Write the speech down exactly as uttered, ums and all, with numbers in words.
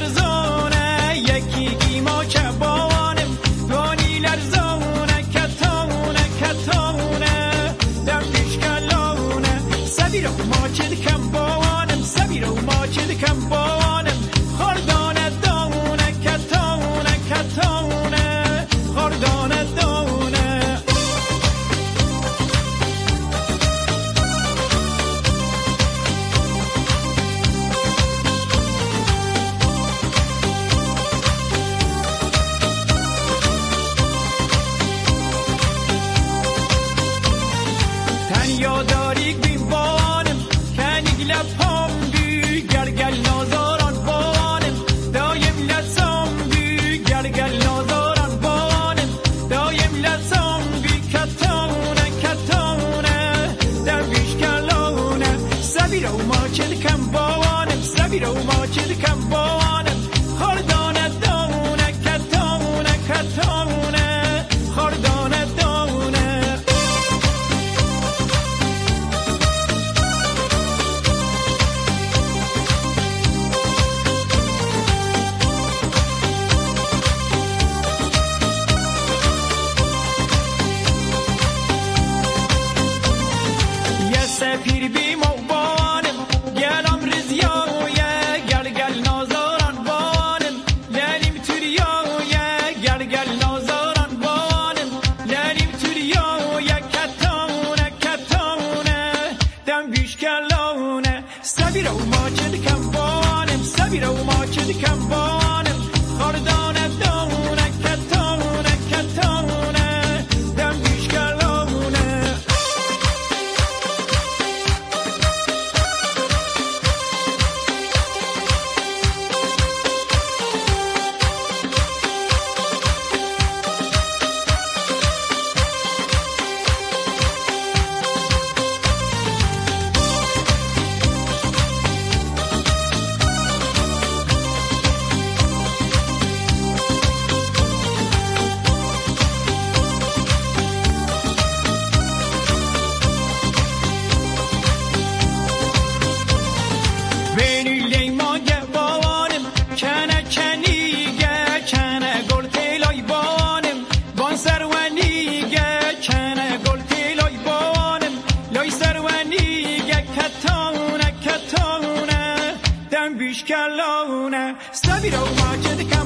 لرزونه یکی گیما چبانم گانی لرزونه کتونه کتونه در پیشکلونه سبیرو ما چه کم بانم سبیرو ما چه کم بانم خردانه دونه کتونه کتونه خردانه دونه یاداری بیم بانم کنیگ لپام بی گرگل نازاران بانم دایم لسام بی گرگل نازاران بانم دایم لسام بی کتونه کتونه در بیش کلونه سبیرو ما چل کم بانم سبیرو ما چل کم بانم خردانه دونه کتونه کتونه خردانه دونه سفیر بیم و بانم گلم رزیاویه گلگل نازاران بانم لالیم توریاویه گلگل نازاران بانم لالیم توریاویه کتونه کتونه دم بیش کلونه سبیرو ما چه کم بانم سبیرو ما چه کم بانم خردانه دونه کتونه کتونه دم بیش کلونه کتونه دم بیش کلونه سبیرو ما چه کم